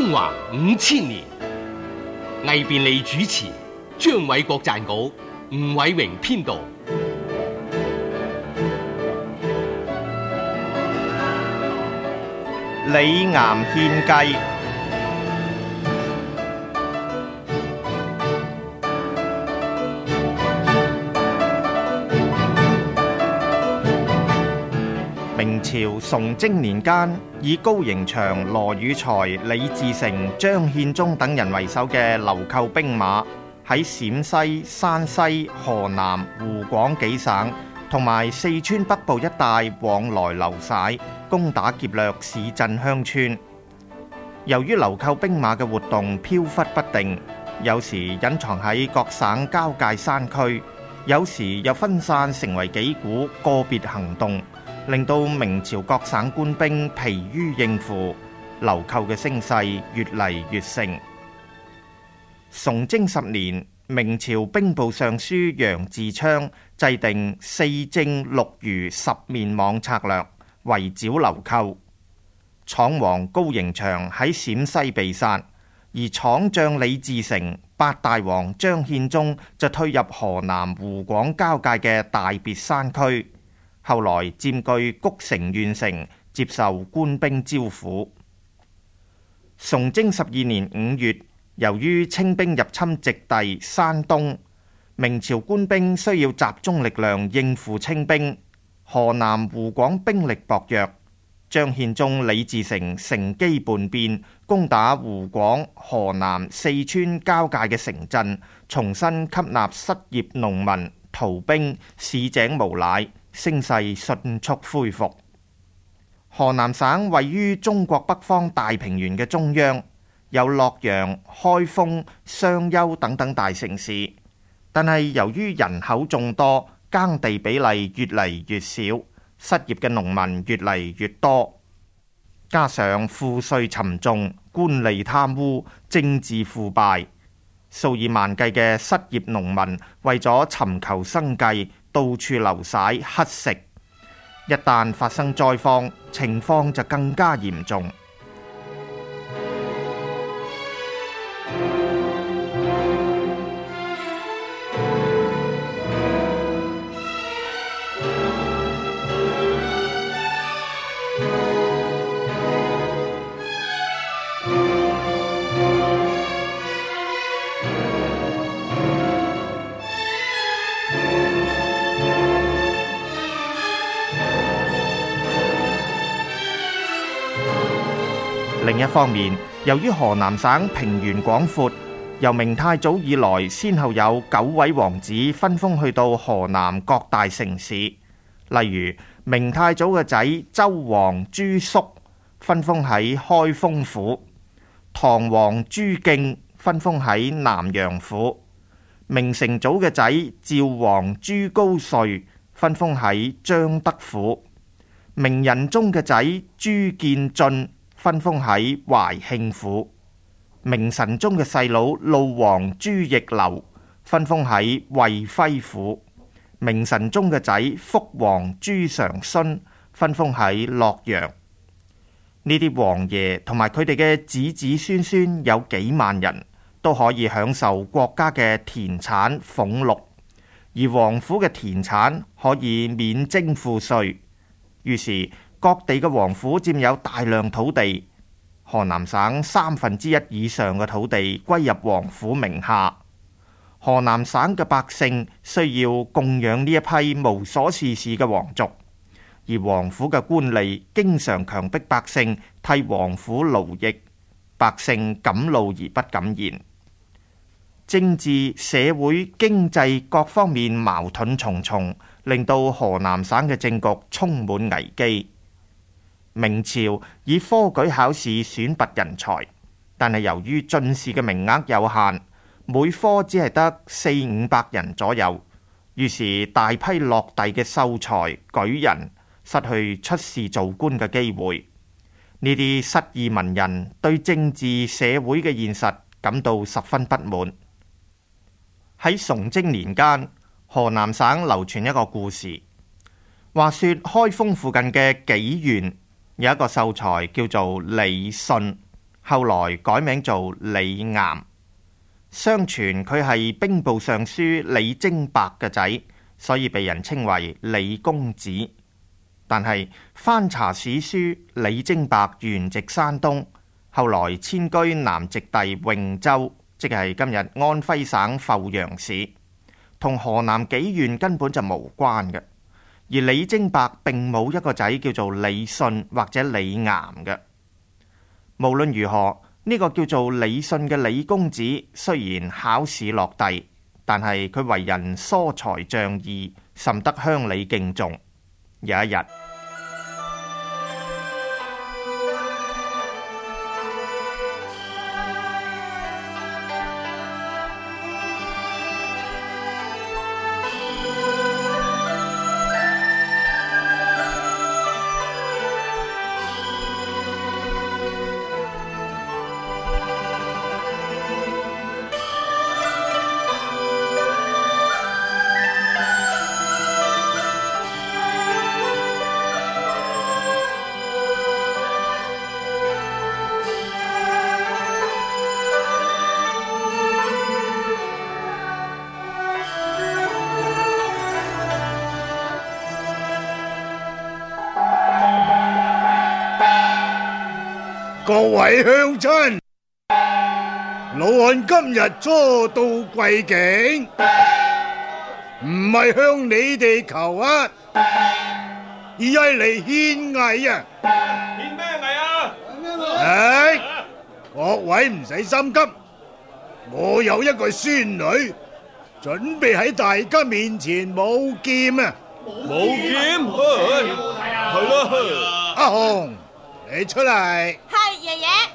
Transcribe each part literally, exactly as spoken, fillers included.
中華五千年，魏便利主持，張偉國撰稿，吳偉榮編導。 李岩獻計。明朝崇禎年間，以高迎祥、羅宇才、李自成、張獻忠等人為首嘅流寇兵馬喺陝西、山西、河南、湖廣幾省同埋四川北部一帶往來流徙，攻打劫掠市鎮鄉村。由於流寇兵馬嘅活動飄忽不定，有時隱藏喺各省交界山區，有時又分散成為幾股個別行動，令到明朝各省官兵疲於應付，流寇嘅聲勢越嚟越盛。崇禎十年，明朝兵部尚書楊志昌制定四正六餘十面網策略，圍剿流寇。闖王高迎祥喺陝西被殺，而闖將李自成、八大王張獻忠就退入河南湖廣交界嘅大別山區，後來佔據谷城縣城，接受官兵招撫。崇禎十二年五月，由於清兵入侵直隸、山東，明朝官兵需要集中力量應付清兵，河南湖廣兵力薄弱，張獻忠、李自成乘機叛變，攻打湖廣、河南、四川交界嘅城鎮，重新吸納失業農民、逃兵，市井無賴，聲勢迅速恢復。河南省位於中國北方大平原嘅中央，有洛陽、開封、商丘等等大城市，但係由於人口眾多，耕地比例越嚟越少，失業嘅農民越嚟越多，加上賦稅沉重、官吏貪污、政治腐敗，數以萬計嘅失業農民為咗尋求生計，到處流徙乞食。一旦發生災荒，情況就更加嚴重。另一方面，由於河南省平原廣闊，由明太祖以來，先後有九位王子分封去到河南各大城市。例如，明太祖嘅仔周王朱肅分封喺開封府，唐王朱敬分封喺南陽府，明成祖嘅仔趙王朱高燧分封喺彰德府，明仁宗嘅仔朱見進分封喺懷慶府，明神宗嘅細佬魯王朱奕流分封喺惠輝府，明神宗嘅仔福王朱常洵分封喺洛陽。呢啲王爺同埋佢哋嘅子子孫孫有幾萬人，都可以享受國家嘅田產俸祿，而王府嘅田產可以免徵賦稅。於是各地嘅王府佔有大量土地，河南省三分之一以上嘅土地歸入王府名下。河南省嘅百姓需要供養呢一批無所事事嘅皇族，而王府嘅官吏經常強迫百姓替王府勞役，百姓敢怒而不敢言。政治、社會、經濟各方面矛盾重重，令到河南省嘅政局充滿危機。明朝以科舉考試選拔人才，但係由於進士嘅名額有限，每科只係得四五百人左右，於是大批落第嘅秀才舉人失去出仕做官嘅機會。呢啲失意文人對政治社會嘅現實感到十分不滿。喺崇禎年間，河南省流傳一個故事，話說開封附近嘅杞縣有一個秀才叫做李信， 後來改名做李岩。相傳佢係兵部尚書李征伯嘅仔，所以被人稱為李公子。但係翻查史書，李征伯原籍山東，後來遷居南直隸永州，即係今日安徽省阜陽市，同河南紀縣根本就無關嘅。而李征伯並冇一個仔叫做李信或者李岩嘅。無論如何，呢、這個叫做李信嘅李公子雖然考試落第，但係佢為人疏財仗義，甚得鄉里敬重。有一日， 各位鄉親，老漢今日初到貴境，唔係向你哋求恩，而係嚟獻藝啊！ 獻咩藝啊？ 唉，各位唔使心急，我有一個孫女，準備喺大家面前舞劍啊！ 舞劍？係咯。 阿紅，你出嚟。 係爺爺。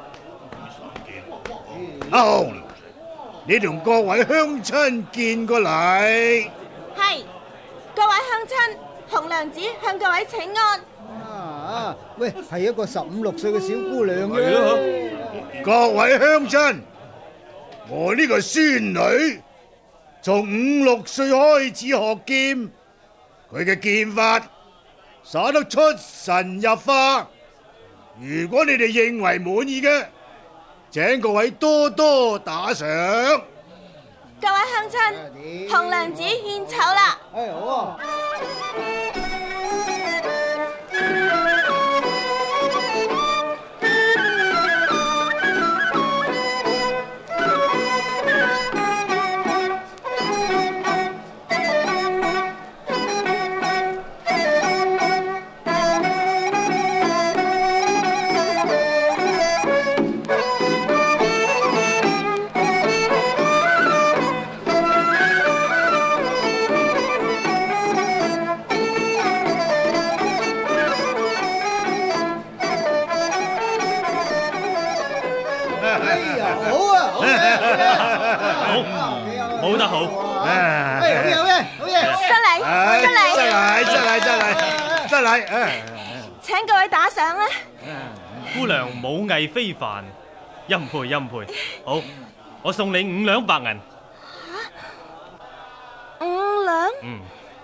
阿紅，你同各位鄉親見過禮。 係，各位鄉親，紅娘子向各位請安。 啊，喂，係一個十五六歲嘅小姑娘嘅。 各位鄉親，我呢個孫女從五六歲開始學劍，佢嘅劍法耍得出神入化。如果你哋認為滿意嘅，請各位多多打賞。 各位鄉親，紅娘子獻醜啦！ 哎，好啊。 舞得好， 哎，好嘢，好嘢，好嘢！ 失禮，失禮， 失禮，失禮，失禮，失禮！ 請各位打賞啦！ 姑娘武藝非凡，欽佩欽佩。好，我送你五兩白銀。 五兩？ 嗯。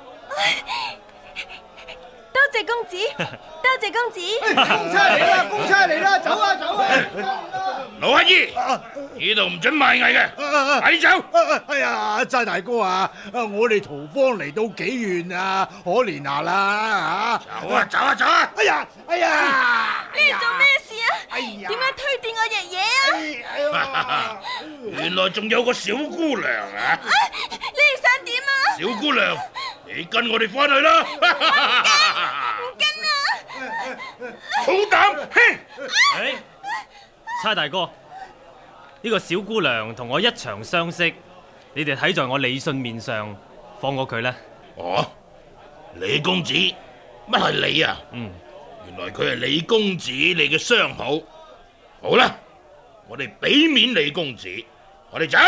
多謝公子，多謝公子。 公差嚟啦，公差嚟啦，走啊，走啊！ 老乞兒，呢度唔准賣藝嘅，快啲走！ 哎呀，齋大哥啊，我哋途方嚟到幾遠啊，可憐下啦吓！ 走啊，走啊，走啊！ 哎呀，哎呀！ 你哋做咩事啊？ 哎呀！ 點解推斷我爺爺啊？ 原來仲有個小姑娘啊！ 你哋想點啊？ 小姑娘，你跟我哋翻去啦！ 唔跟啊！ 好膽，哼！ 哎，差大哥，呢個小姑娘同我一場相識，你哋睇在我李信面上，放過佢啦。 哦，李公子，乜係你啊？ 嗯， 原來佢係李公子你嘅相好。好啦，我哋俾面李公子，我哋走。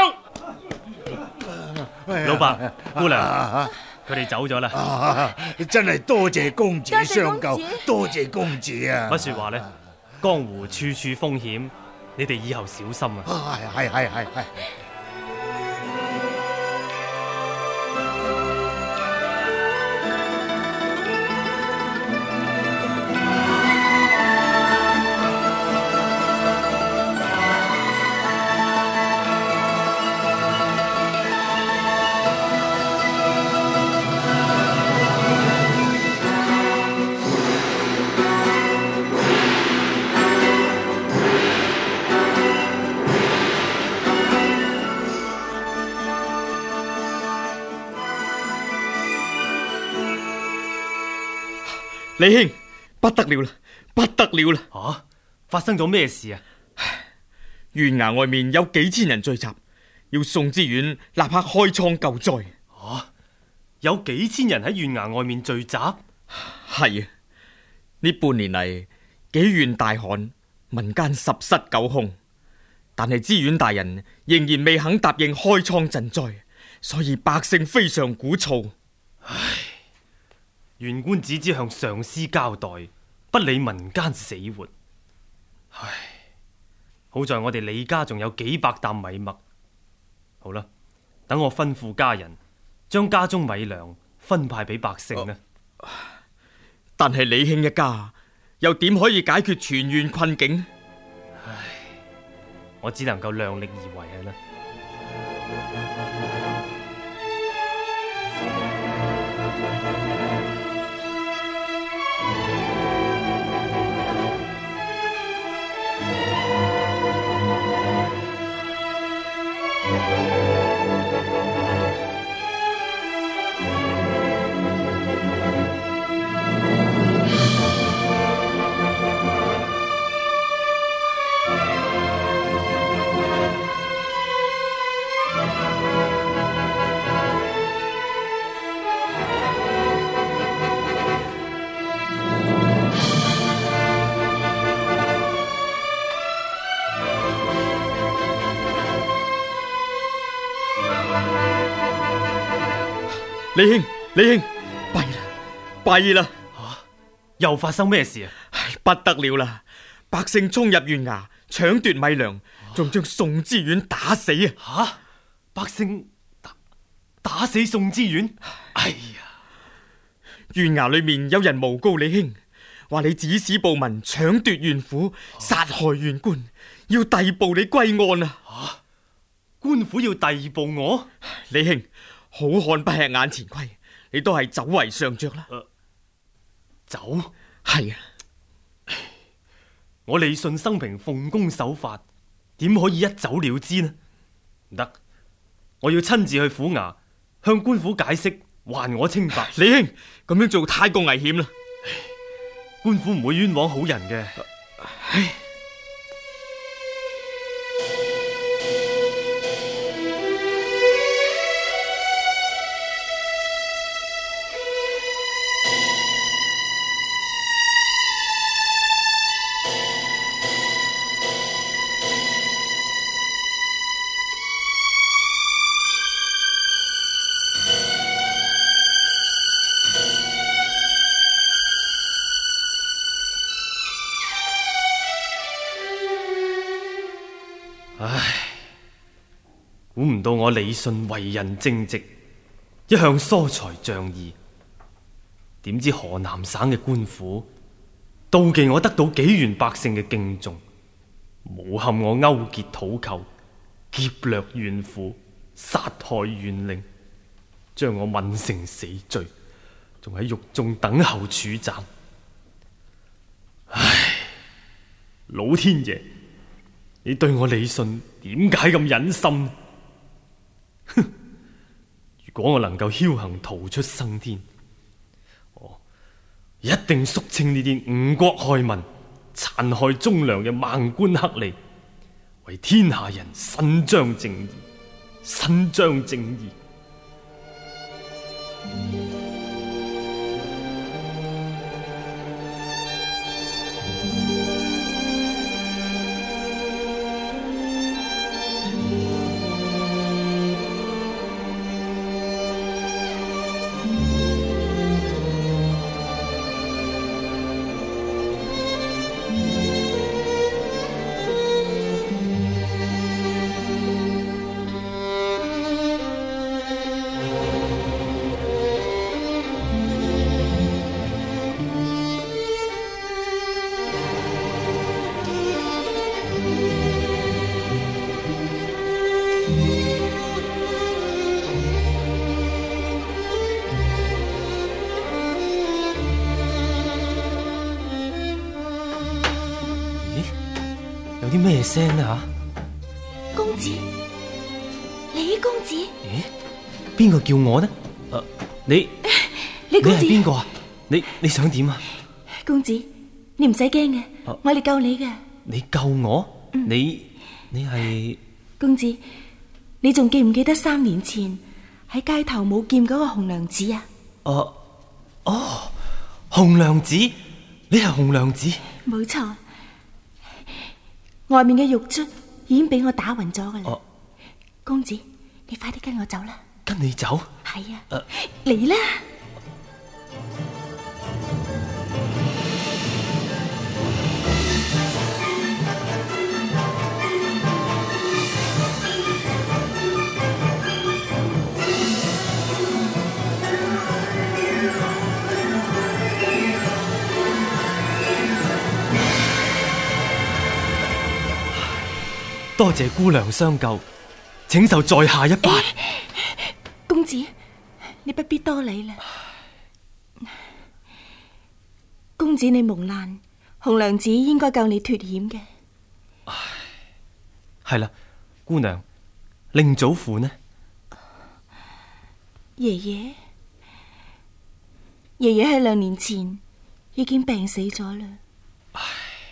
老伯，姑娘，佢哋走咗啦。 啊，真係多謝公子相救，多謝公子啊！ 乜說話呢？江湖處處風險，你哋以後小心啊！ 係係係係係。 李兄，不得了啦，不得了啦！ 啊，發生咗咩事啊？ 縣衙外面有幾千人聚集，要宋知縣立刻開倉救災。 啊，有幾千人喺縣衙外面聚集？ 係啊，呢半年嚟幾縣大旱，民間十室九空，但係知縣大人仍然未肯答應開倉賑災，所以百姓非常鼓噪。 唉，縣官只知向上司交代，不理民間死活。唉，好在我哋李家仲有幾百擔米麥。好啦，等我吩咐家人將家中米糧分派俾百姓呢。 啊，但係李兄一家又點可以解決全縣困境？ 唉，我只能夠量力而為啦。 李兄，李兄，弊啦，弊啦！ 啊，又發生咩事啊？ 唉，不得了啦！百姓衝入縣衙，搶奪米糧，仲將宋知縣打死啊！ 吓，百姓打打死宋知縣？哎呀！ 縣衙裏面有人誣告李兄，話你指使暴民搶奪縣府，殺害縣官，要逮捕你歸案啊！ 啊，官府要逮捕我？ 李兄，好漢不吃眼前虧，你都係走為上着啦。 呃、走？ 係啊， 我李信生平奉公守法，點可以一走了之呢？唔得，我要親自去府衙向官府解釋，還我清白。 李兄，咁樣做太過危險啦， 官府唔會冤枉好人嘅。唉，唉，估唔到我李信為人正直，一向疏財仗義，點知河南省嘅官府妒忌我得到幾縣百姓嘅敬重，誣陷我勾結土寇，劫掠縣府，殺害縣令，將我問成死罪，仲喺獄中等候處斬。唉，老天爺，你對我李信點解咁忍心？哼！如果我能夠僥倖逃出生天，我一定肅清呢啲誤國害民、殘害忠良嘅孟官黑吏，為天下人伸張正義，伸張正義。有啲咩聲啊？吓， 公子，李公子。 咦，邊個叫我呢？誒、啊，你李公子， 你係邊個啊？你你想點啊？ 公子，你唔使驚嘅， 啊我哋救你嘅。 你救我？嗯、你你係公子，你仲記唔記得三年前喺街頭舞劍嗰個紅娘子啊？ 哦哦，紅娘子，你係紅娘子？ 冇錯，外面嘅獄卒已經俾我打暈咗噶啦。 哦， 公子，你快啲跟我走啦！ 跟你走？ 係啊， 呃、 嚟啦！ 多謝姑娘相救，請受在下一拜。 公子，你不必多禮啦。公子你蒙難，紅娘子應該救你脫險嘅。 係啦，姑娘，令祖父呢？ 爺爺，爺爺喺兩年前已經病死咗啦。 唉，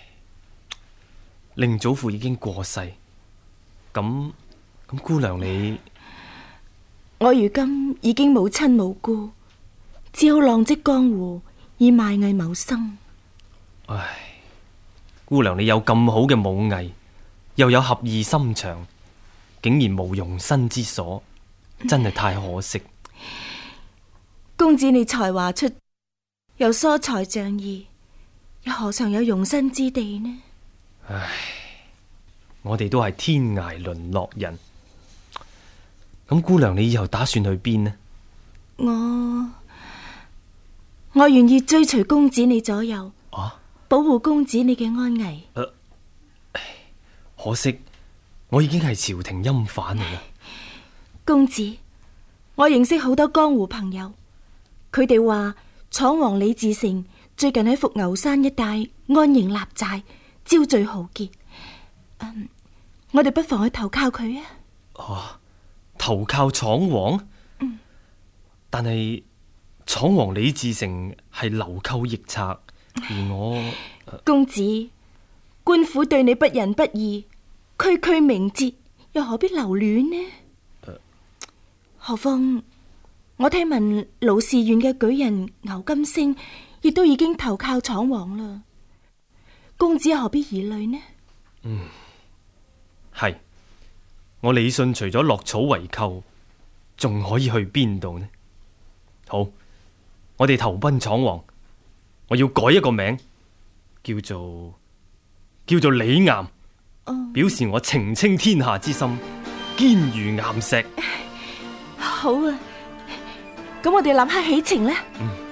令祖父已經過世。咁咁，姑娘你， 我如今已經無親無故，只好浪跡江湖，以賣藝謀生。 唉，姑娘你有咁好嘅武藝，又有俠義心腸，竟然無容身之所，真係太可惜。 公子你才華出，又疏財仗義，又何嘗有容身之地呢？ 唉。我哋都係天涯淪落人，咁姑娘你以後打算去邊呢？ 我我願意追隨公子你左右，啊、保護公子你嘅安危。 呃、可惜我已經係朝廷欽犯嚟啦。 公子，我認識好多江湖朋友，佢哋話闖王李自成最近喺伏牛山一帶安營立寨，招聚豪傑。嗯，我哋不妨去投靠佢啊！ 哦，投靠闖王？ 嗯， 但係闖王李自成係流寇逆賊，而我、呃、 公子，官府對你不仁不義，區區名節，又何必留戀呢？ 呃、 何況我聽聞盧氏縣嘅舉人牛金星亦都已經投靠闖王啦，公子何必疑慮呢？ 嗯。係，我李信除咗落草為寇，仲可以去邊度呢？好，我哋投奔闖王，我要改一個名，叫做叫做李岩， 哦、 表示我澄清天下之心，堅如岩石。 好啊，咁我哋立刻起程啦。 嗯。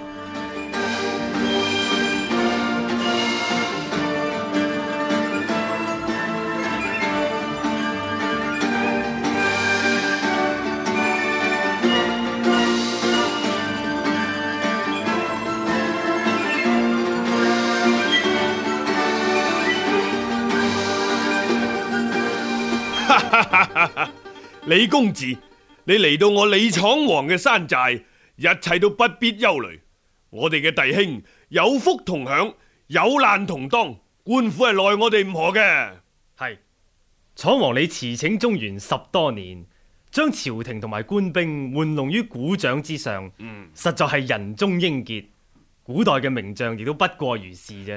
李公子，你嚟到我李闖王嘅山寨，一切都不必憂慮。我哋嘅弟兄有福同享，有難同當，官府係奈我哋唔何嘅。 係，闖王你馳騁中原十多年，將朝廷同埋官兵玩弄於股掌之上，嗯，實在係人中英傑。古代嘅名將亦都不過如是啫。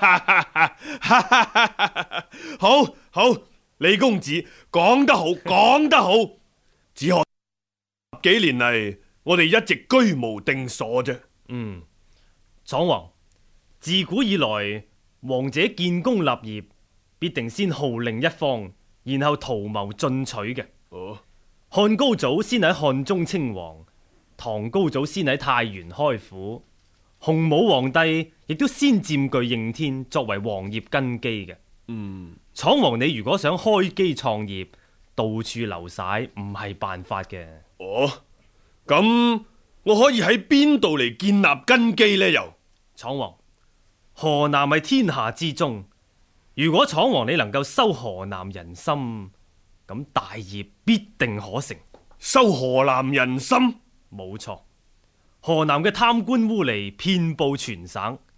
好好。李公子講得好，講得好，只可幾年嚟，我哋一直居無定所啫。 嗯，闖王，自古以來，王者建功立業，必定先號令一方，然後圖謀進取嘅。 哦， 漢高祖先喺漢中稱王，唐高祖先喺太原開府，洪武皇帝亦都先佔據應天，作為王業根基嘅。 嗯。 闖王，你如果想開基創業，到處流徙唔係辦法嘅。 哦，咁我可以喺邊度嚟建立根基呢？又闖王，河南係天下之中，如果闖王你能夠收河南人心，咁大業必定可成。 收河南人心？ 冇錯，河南嘅貪官污吏遍佈全省，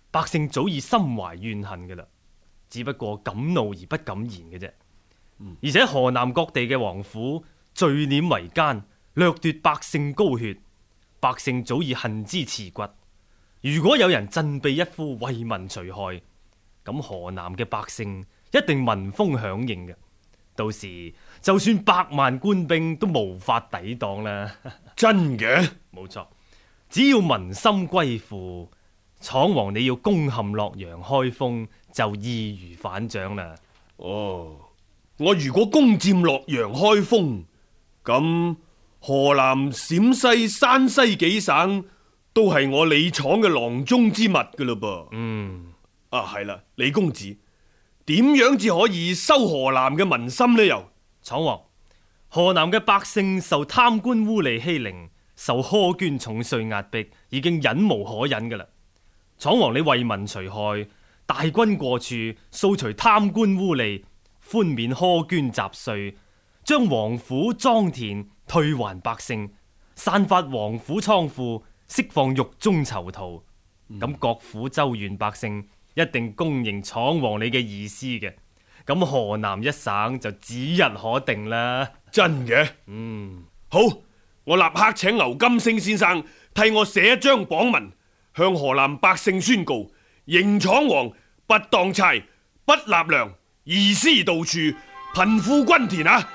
百姓早已心懷怨恨㗎啦，只不過敢怒而不敢言嘅啫。而且河南各地嘅王府聚斂為奸，掠奪百姓膏血，百姓早已恨之刺骨。如果有人振臂一呼為民除害，咁河南嘅百姓一定聞風響應嘅，到時就算百萬官兵都無法抵擋啦。 真嘅？ 冇錯，只要民心歸附，闖王你要攻陷洛陽開封就易如反掌啦。 哦，我如果攻佔洛陽開封，咁河南、陝西、山西幾省都係我李闖嘅囊中之物噶嘞噃。 嗯， 啊係啦，李公子，點樣至可以收河南嘅民心呢？又闖王，河南嘅百姓受貪官污吏欺凌，受苛捐重稅壓迫，已經忍無可忍噶啦。闖王你為民除害，大軍過處，掃除貪官污吏，寬免苛捐雜稅，將王府莊田退還百姓，散發王府倉庫，釋放獄中囚徒。咁、嗯、各府州縣百姓一定公認闖王你嘅意思嘅，咁河南一省就指日可定啦。 真嘅？ 嗯， 好，我立刻請牛金星先生替我寫一張榜文，向河南百姓宣告：迎闖王不當差，不納糧，移師到處，貧富均田啊！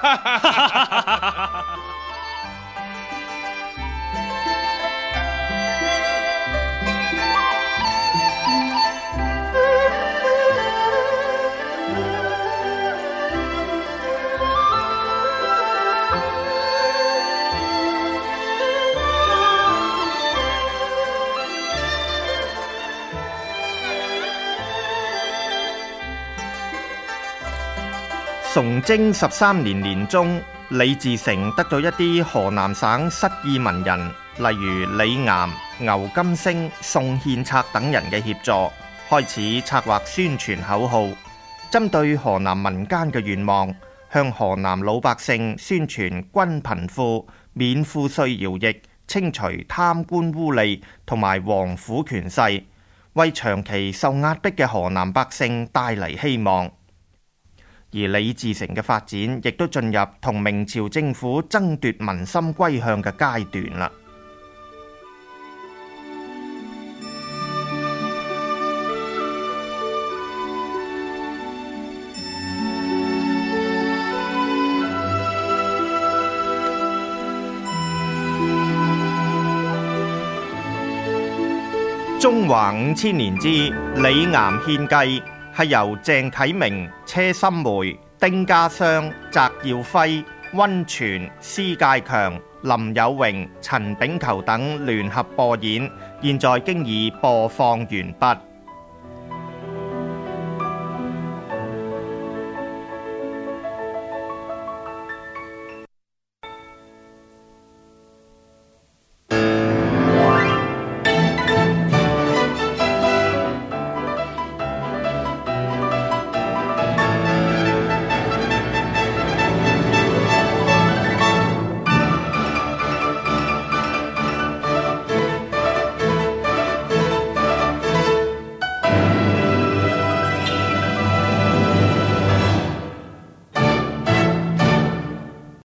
崇祯十三年年中，李自成得到一啲河南省失意文人，例如李岩、牛金星、宋獻策等人嘅協助，開始策劃宣傳口號，針對河南民間嘅願望，向河南老百姓宣傳均貧富、免賦稅徭役、清除貪官污吏同埋王府權勢，為長期受壓迫嘅河南百姓帶嚟希望。而李自成嘅發展亦都進入同明朝政府爭奪民心歸向嘅階段啦。中華五千年之李岩獻計，係由鄭啟明、車心梅、丁家湘、翟耀輝、溫泉、施介強、林有榮、陳炳求等聯合播演，現在經已播放完畢。